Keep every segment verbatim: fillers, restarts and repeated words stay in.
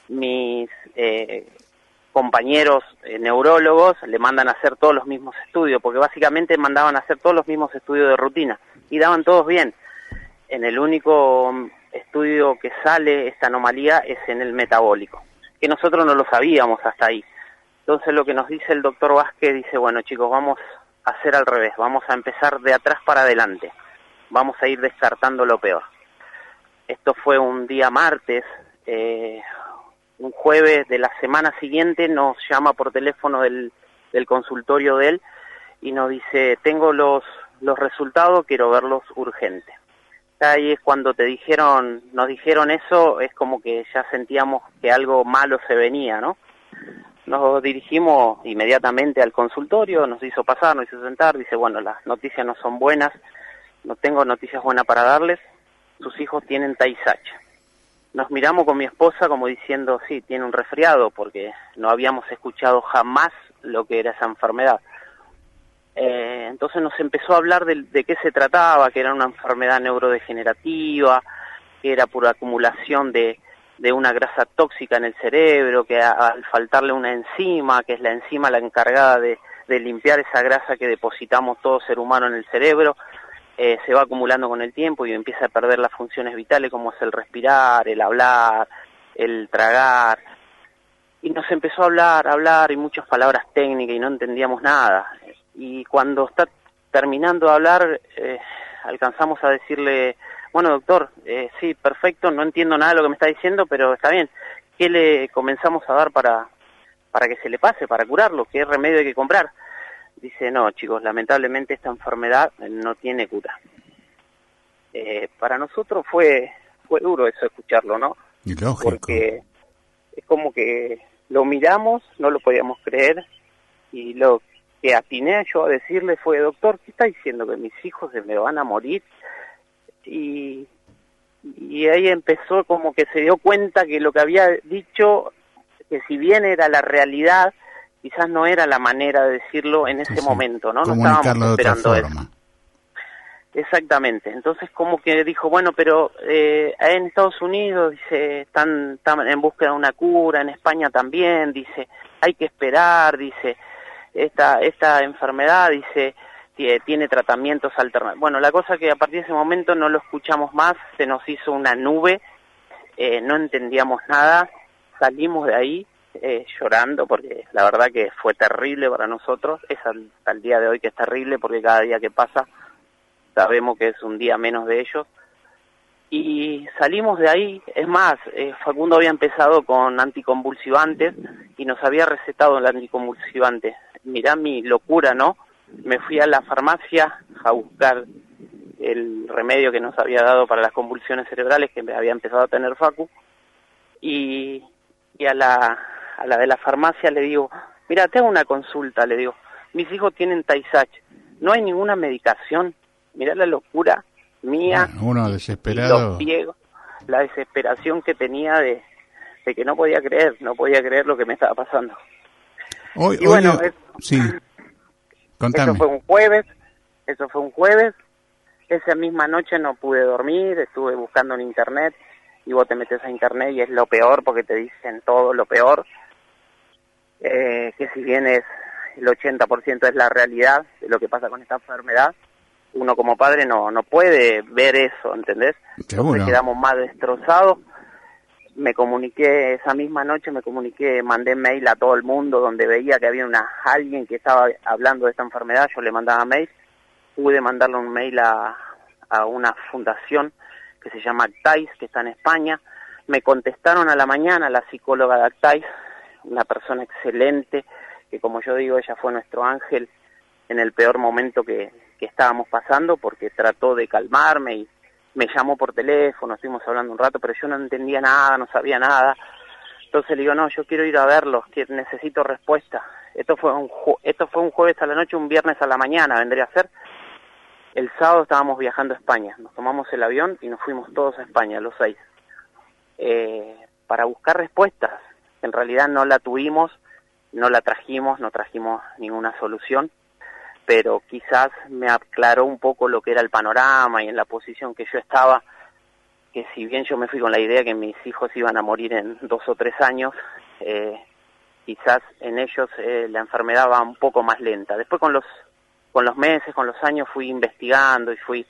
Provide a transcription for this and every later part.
mis eh, compañeros eh, neurólogos le mandan a hacer todos los mismos estudios, porque básicamente mandaban a hacer todos los mismos estudios de rutina, y daban todos bien. En el único estudio que sale esta anomalía es en el metabólico, que nosotros no lo sabíamos hasta ahí. Entonces lo que nos dice el doctor Vázquez, dice, bueno chicos, vamos a hacer al revés, vamos a empezar de atrás para adelante, vamos a ir descartando lo peor. Esto fue un día martes, eh, un jueves de la semana siguiente nos llama por teléfono del, del consultorio de él y nos dice, tengo los, los resultados, quiero verlos urgente. Ahí es cuando te dijeron, nos dijeron eso, es como que ya sentíamos que algo malo se venía, ¿no? Nos dirigimos inmediatamente al consultorio, nos hizo pasar, nos hizo sentar, dice, bueno, las noticias no son buenas, no tengo noticias buenas para darles, sus hijos tienen Tay Sachs. Nos miramos con mi esposa como diciendo, sí, tiene un resfriado, porque no habíamos escuchado jamás lo que era esa enfermedad. Eh, entonces nos empezó a hablar de, de qué se trataba, que era una enfermedad neurodegenerativa, que era por acumulación de, de una grasa tóxica en el cerebro, que a, al faltarle una enzima, que es la enzima la encargada de, de limpiar esa grasa que depositamos todo ser humano en el cerebro, eh, se va acumulando con el tiempo y empieza a perder las funciones vitales como es el respirar, el hablar, el tragar. Y nos empezó a hablar, a hablar y muchas palabras técnicas y no entendíamos nada. Y cuando está terminando de hablar, eh, alcanzamos a decirle, bueno doctor, eh, sí, perfecto, no entiendo nada de lo que me está diciendo, pero está bien, ¿qué le comenzamos a dar para, para que se le pase, para curarlo? ¿Qué remedio hay que comprar? Dice, no chicos, lamentablemente esta enfermedad no tiene cura. Eh, para nosotros fue, fue duro eso escucharlo, ¿no? Y lógico. Porque es como que lo miramos, no lo podíamos creer, y lo que atiné yo a decirle fue, doctor, ¿qué está diciendo? ¿Que mis hijos se me van a morir? Y, y ahí empezó como que se dio cuenta que lo que había dicho, que si bien era la realidad, quizás no era la manera de decirlo en ese sí, sí. momento, ¿no? No estábamos esperando eso. Exactamente. Entonces como que dijo, bueno, pero eh, en Estados Unidos, dice, están, están en búsqueda de una cura, en España también, dice, hay que esperar, dice, esta esta enfermedad, dice, tiene tratamientos alternativos. Bueno, la cosa que a partir de ese momento no lo escuchamos más, se nos hizo una nube, eh, no entendíamos nada, salimos de ahí eh, llorando, porque la verdad que fue terrible para nosotros, es al, al día de hoy que es terrible, porque cada día que pasa sabemos que es un día menos de ellos, y salimos de ahí. Es más, eh, Facundo había empezado con anticonvulsivantes y nos había recetado el anticonvulsivante. Mirá mi locura, ¿no? Me fui a la farmacia a buscar el remedio que nos había dado para las convulsiones cerebrales que había empezado a tener Facu, y, y a la a la de la farmacia le digo, mira, te hago una consulta, le digo, mis hijos tienen Tay Sachs, no hay ninguna medicación. Mirá la locura mía, bueno, uno desesperado, los ciegos, la desesperación que tenía de, de que no podía creer, no podía creer lo que me estaba pasando. Hoy, y bueno, hoy, es, sí. Contame. Eso fue un jueves, eso fue un jueves, esa misma noche no pude dormir, estuve buscando en internet, y vos te metes a internet y es lo peor porque te dicen todo lo peor, eh, que si bien es el ochenta por ciento es la realidad de lo que pasa con esta enfermedad, uno como padre no no puede ver eso, ¿entendés? Seguro. Entonces quedamos más destrozados. Me comuniqué esa misma noche, me comuniqué, mandé mail a todo el mundo donde veía que había una alguien que estaba hablando de esta enfermedad, yo le mandaba mail, pude mandarle un mail a, a una fundación que se llama Actais, que está en España. Me contestaron a la mañana la psicóloga de Actais, una persona excelente, que como yo digo, ella fue nuestro ángel en el peor momento que, que estábamos pasando, porque trató de calmarme y me llamó por teléfono, estuvimos hablando un rato, pero yo no entendía nada, no sabía nada. Entonces le digo, no, yo quiero ir a verlos, que necesito respuesta. Esto fue un ju esto fue un jueves a la noche, un viernes a la mañana, vendría a ser. El sábado estábamos viajando a España, nos tomamos el avión y nos fuimos todos a España, los seis, eh, para buscar respuestas. En realidad no la tuvimos, no la trajimos, no trajimos ninguna solución, pero quizás me aclaró un poco lo que era el panorama y en la posición que yo estaba, que si bien yo me fui con la idea que mis hijos iban a morir en dos o tres años, eh, quizás en ellos eh, la enfermedad va un poco más lenta. Después con los con los meses, con los años fui investigando y fui,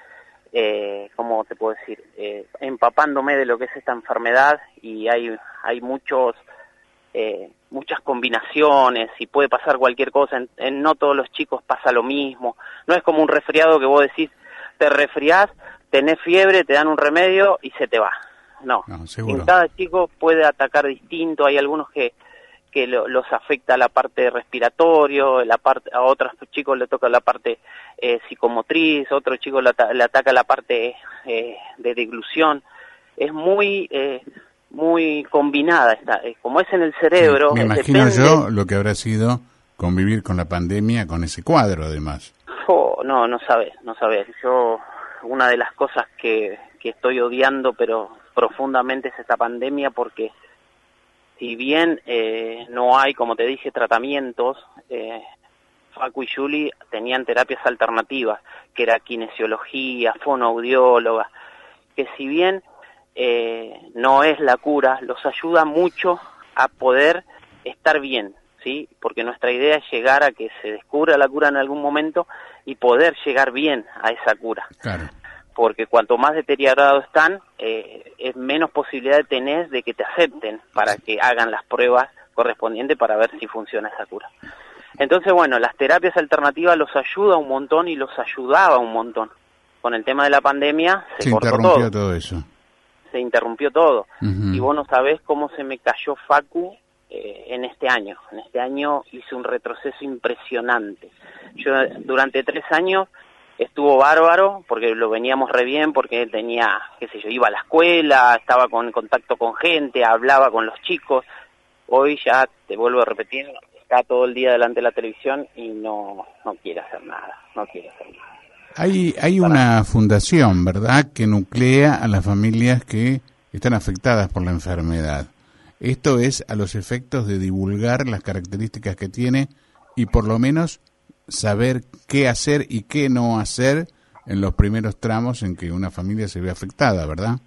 eh, ¿cómo te puedo decir?, eh, empapándome de lo que es esta enfermedad, y hay hay muchos eh, muchas combinaciones y puede pasar cualquier cosa. En, en no todos los chicos pasa lo mismo. No es como un resfriado que vos decís, te resfriás, tenés fiebre, te dan un remedio y se te va. No, no seguro. En cada chico puede atacar distinto. Hay algunos que que lo, los afecta la parte respiratorio, la parte, a otros chicos le toca la parte eh, psicomotriz, a otros chicos le, le ataca la parte eh, de deglución. Es muy eh, muy combinada, esta, eh, como es en el cerebro. Sí, me imagino depende... yo lo que habrá sido convivir con la pandemia, con ese cuadro además. Oh, no, no sabes, no sabes. Yo, una de las cosas que, que estoy odiando, pero profundamente, es esta pandemia, porque si bien eh, no hay, como te dije, tratamientos, eh, Facu y Juli tenían terapias alternativas, que era kinesiología, fonoaudióloga, que si bien eh, no es la cura, los ayuda mucho a poder estar bien, ¿sí? Porque nuestra idea es llegar a que se descubra la cura en algún momento y poder llegar bien a esa cura. Claro. Porque cuanto más deteriorados están, eh, es menos posibilidad de tenés de que te acepten para que hagan las pruebas correspondientes para ver si funciona esa cura. Entonces, bueno, las terapias alternativas los ayuda un montón y los ayudaba un montón. Con el tema de la pandemia se, se cortó interrumpió todo. todo eso. Se interrumpió todo. Uh-huh. Y vos no sabés cómo se me cayó Facu eh, en este año. En este año hice un retroceso impresionante. Yo durante tres años... estuvo bárbaro, porque lo veníamos re bien, porque él tenía, qué sé yo, iba a la escuela, estaba con contacto con gente, hablaba con los chicos. Hoy ya, te vuelvo a repetir, está todo el día delante de la televisión y no no quiere hacer nada, no quiere hacer nada. Hay, hay una fundación, ¿verdad?, que nuclea a las familias que están afectadas por la enfermedad. Esto es a los efectos de divulgar las características que tiene y por lo menos saber qué hacer y qué no hacer en los primeros tramos en que una familia se ve afectada, ¿verdad?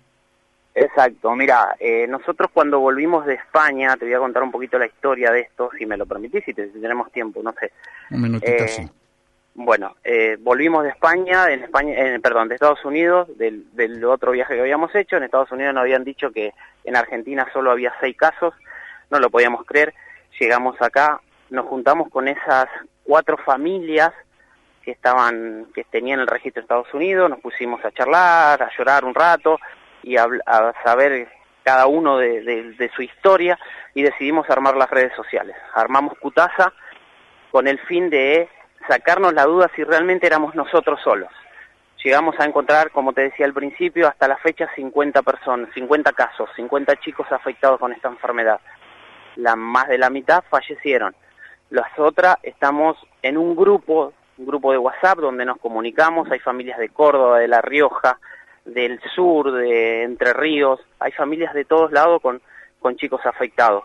Exacto, mira, eh, nosotros cuando volvimos de España, te voy a contar un poquito la historia de esto, si me lo permitís, si, te, si tenemos tiempo, no sé. Un minutito, eh, sí. Bueno, eh, volvimos de España, en España, eh, perdón, de Estados Unidos, del, del otro viaje que habíamos hecho. En Estados Unidos nos habían dicho que en Argentina solo había seis casos, no lo podíamos creer. Llegamos acá, nos juntamos con esas cuatro familias que estaban, que tenían el registro de Estados Unidos, nos pusimos a charlar, a llorar un rato y a, a saber cada uno de, de, de su historia, y decidimos armar las redes sociales. Armamos Cutaza con el fin de sacarnos la duda si realmente éramos nosotros solos. Llegamos a encontrar, como te decía al principio, hasta la fecha cincuenta personas, cincuenta casos, cincuenta chicos afectados con esta enfermedad. La, más de la mitad fallecieron. Las otras, estamos en un grupo, un grupo de WhatsApp donde nos comunicamos. Hay familias de Córdoba, de La Rioja, del sur, de Entre Ríos. Hay familias de todos lados con, con chicos afectados.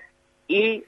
Y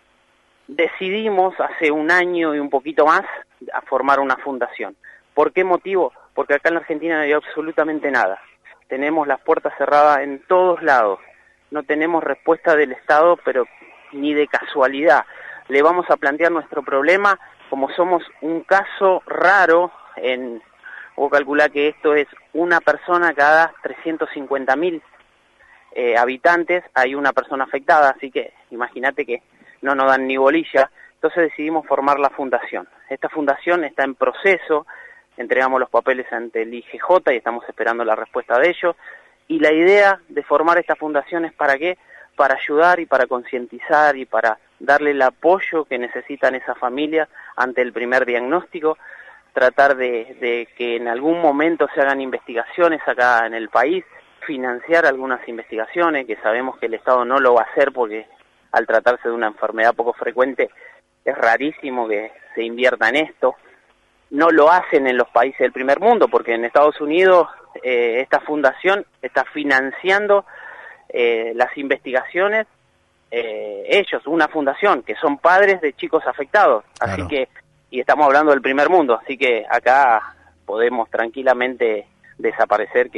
decidimos hace un año y un poquito más a formar una fundación. ¿Por qué motivo? Porque acá en la Argentina no hay absolutamente nada. Tenemos las puertas cerradas en todos lados. No tenemos respuesta del Estado, pero ni de casualidad. Le vamos a plantear nuestro problema, como somos un caso raro, en, vos calculá que esto es una persona cada trescientos cincuenta mil eh, habitantes, hay una persona afectada, así que imagínate que no nos dan ni bolilla. Entonces decidimos formar la fundación. Esta fundación está en proceso, entregamos los papeles ante el I G J y estamos esperando la respuesta de ellos, y la idea de formar esta fundación es ¿para qué? Para ayudar y para concientizar y para darle el apoyo que necesitan esas familias ante el primer diagnóstico, tratar de, de que en algún momento se hagan investigaciones acá en el país, financiar algunas investigaciones, que sabemos que el Estado no lo va a hacer porque al tratarse de una enfermedad poco frecuente es rarísimo que se invierta en esto. No lo hacen en los países del primer mundo, porque en Estados Unidos eh, esta fundación está financiando eh, las investigaciones, eh, ellos, una fundación, que son padres de chicos afectados, claro. Así que, y estamos hablando del primer mundo, así que acá podemos tranquilamente desaparecer que,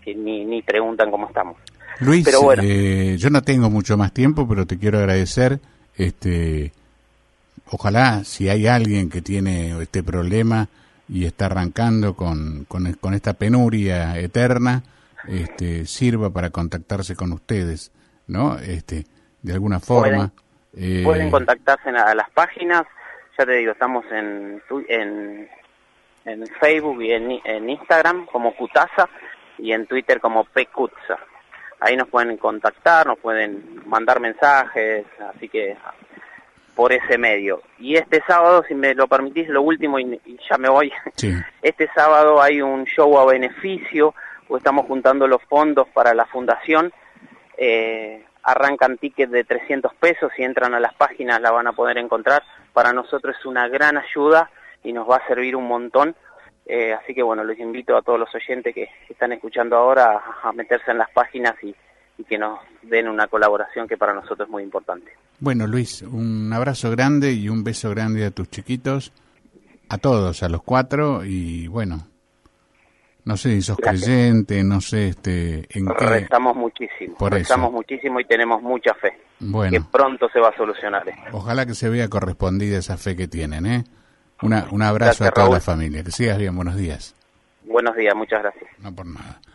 que ni, ni preguntan cómo estamos. Luis, pero bueno. eh, yo no tengo mucho más tiempo, pero te quiero agradecer. Este, ojalá, si hay alguien que tiene este problema y está arrancando con, con, con esta penuria eterna, este, sirva para contactarse con ustedes, ¿no? Este, de alguna forma. Pueden, eh, pueden contactarse a las páginas, ya te digo, estamos en en, en Facebook y en, en Instagram como Cutasa y en Twitter como Pcutsa. Ahí nos pueden contactar, nos pueden mandar mensajes, así que por ese medio. Y este sábado, si me lo permitís, lo último y, y ya me voy. Sí. Este sábado hay un show a beneficio, pues estamos juntando los fondos para la fundación. Eh, arrancan tickets de trescientos pesos, si entran a las páginas la van a poder encontrar. Para nosotros es una gran ayuda y nos va a servir un montón. Eh, así que bueno, les invito a todos los oyentes que están escuchando ahora a, a meterse en las páginas y, y que nos den una colaboración que para nosotros es muy importante. Bueno, Luis, un abrazo grande y un beso grande a tus chiquitos, a todos, a los cuatro, y bueno, no sé si sos Gracias. creyente, no sé este, en qué... Rezamos muchísimo, Por rezamos eso. muchísimo y tenemos mucha fe, Bueno, que pronto se va a solucionar esto. ojalá que se vea correspondida esa fe que tienen, ¿eh? Una, un abrazo Gracias, a toda Raúl. la familia. Que sigas bien, buenos días. Buenos días, muchas gracias. No por nada.